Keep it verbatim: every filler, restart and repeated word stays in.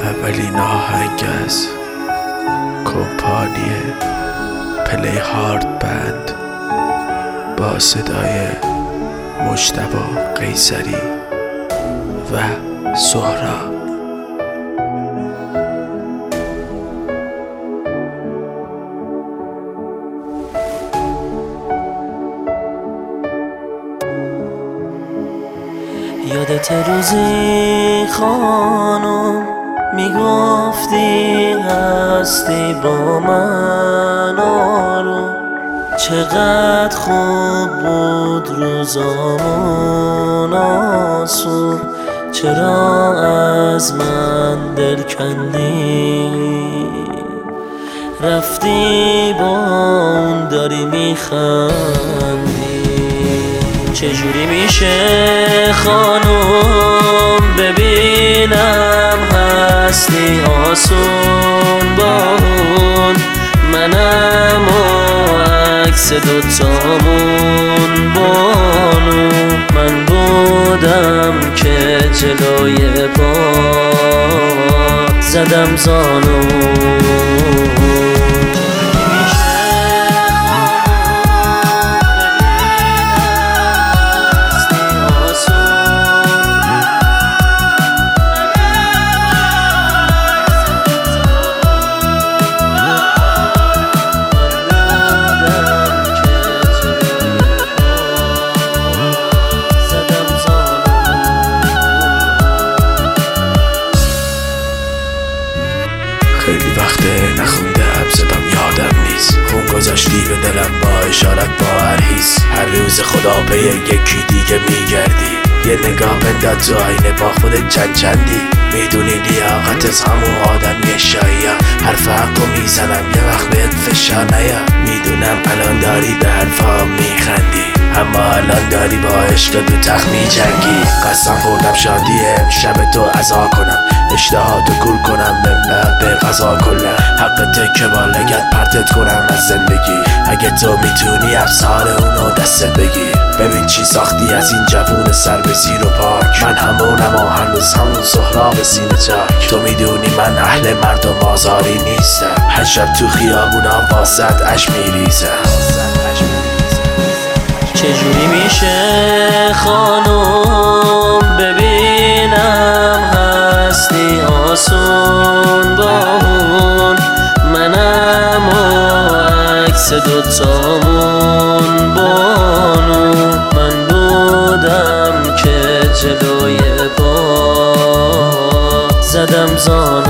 اولین آهنگ از کمپانی پلی هارد بند با صدای مجتبی قیصری و سهراب. یادت روزی خانم میگفتی هستی با من آروم، چقدر خوب بود روزامون آسون، چرا از من دل کندی رفتی با اون داری میخندی. چجوری میشه خانم ببینم هستی آسون با اون، منم و عکس دوتامون بانو، من بودم که جلوی پا زدم زانو. خیلی وقته نخوندم صدام یادم نیست، خون گذاشتی به دلم با اشارت با هر حیث. هر روز خدا به یکی دیگه میگردی، یه نگاه بنداز تو آینه با خودت چند چندی. میدونی لیاقت از همون آدم یه شایم، حرف حقو میزنم یه وقت بهت فشار نیم. میدونم الان داری به حرفام میخندی، اما الان داری با عشق دو تخت میجنگی. قسم خوردم شادی امشب تو عزا کنم، اشتهاتو گول کنم منبر به غذا کنم. حقته که با لگت پرتت کنم از زندگی، اگه تو میتونی افسار اونو دستت بگیر. ببین چی ساختی از این جوون سر به زیر و پاک، من همونم و هنوز همون سهراب سینه چاک. تو میدونی من اهل مردم آزاری نیستم، هر شب تو خیابونا واسط اش میریزم. چجوری میشه خانم ببینم هستی آسون با اون، منم و عکس دوتامون بانو، من بودم که جلوی پا زدم زانو.